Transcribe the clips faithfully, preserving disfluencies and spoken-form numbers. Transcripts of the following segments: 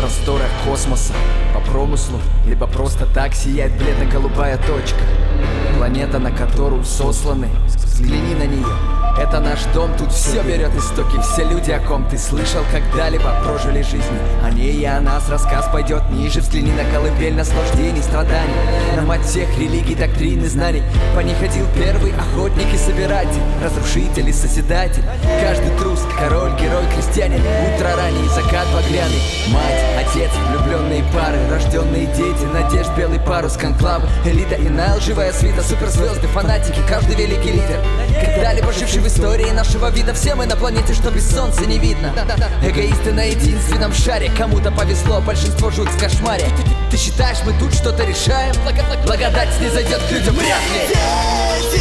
просторах космоса. По промыслу, либо просто так сияет бледно-голубая точка. Планета, на которую сосланы, взгляни на нее. Это наш дом, тут все берет истоки. Все люди, о ком ты слышал, когда-либо прожили жизни. О ней и о нас рассказ пойдет ниже. Взгляни на колыбель наслаждений, страданий. На мать всех религий, доктрин и знаний. По ней ходил первый охотник и собиратель, разрушитель и созидатель. Каждый трус, король, герой, крестьянин. Утро ранний, закат багряный. Мать, отец, влюбленные пары, рожденные дети, надежд, белый парус, конклавы, элита иная, лживая свита, суперзвезды, фанатики, каждый великий лидер, когда-либо живший в истории нашего вида. Все мы на планете, что без солнца не видно. Эгоисты на единственном шаре. Кому-то повезло, большинство жуть в кошмаре. Ты считаешь, мы тут что-то решаем? Благодать снизойдет к людям, вряд ли. Дети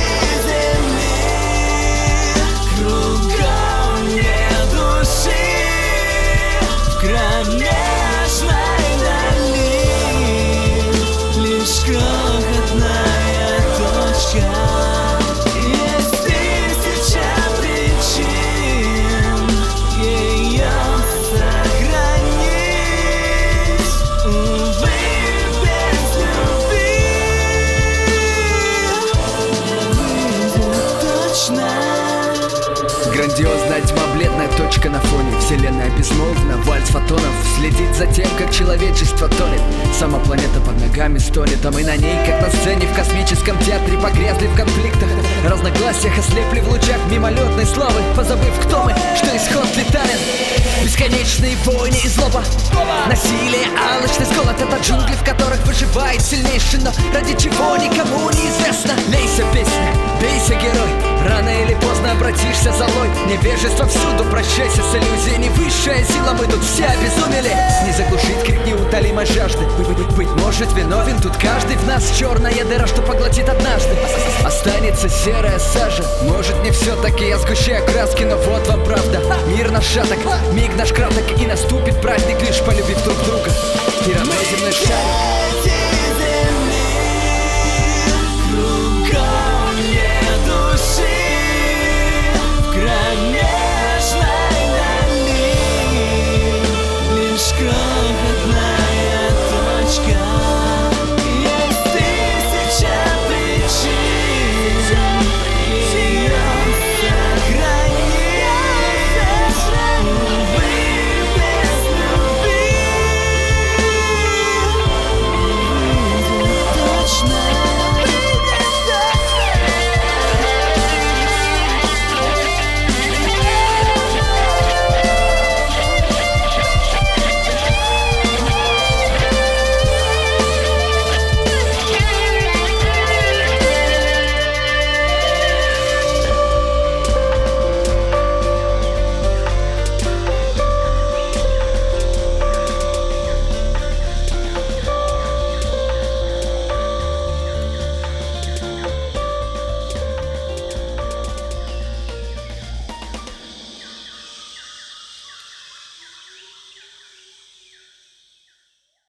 земли, кругом нет души. В кромешной дали лишь крохотная точка. Грандиозная тьма, бледная точка на фоне. Вселенная безмолвна, вальс фотонов следит за тем, как человечество тонет. Сама планета под ногами стонет, а мы на ней, как на сцене в космическом театре, погрязли в конфликтах, разногласиях, ослепли в лучах мимолетной славы, позабыв, кто мы, что исход летален. Бесконечные войны и злоба, насилие, алчность, голод — это джунгли, в которых выживает сильнейший, но ради чего никому не известно. Лейся, песня, бейся, герой, рано или поздно обратишься золой. Невежество всюду, прощайся с иллюзией. Не высшая сила, мы тут все обезумели. Не заглушить крик неутолимой жажды. Быть, быть, быть может виновен тут каждый. В нас черная дыра, что поглотит однажды. Останется серая сажа. Может не все-таки я сгущаю краски, но вот вам правда. Мир наш шаток, миг наш краток, и наступит праздник, лишь полюбив друг друга. И равно земной шарик.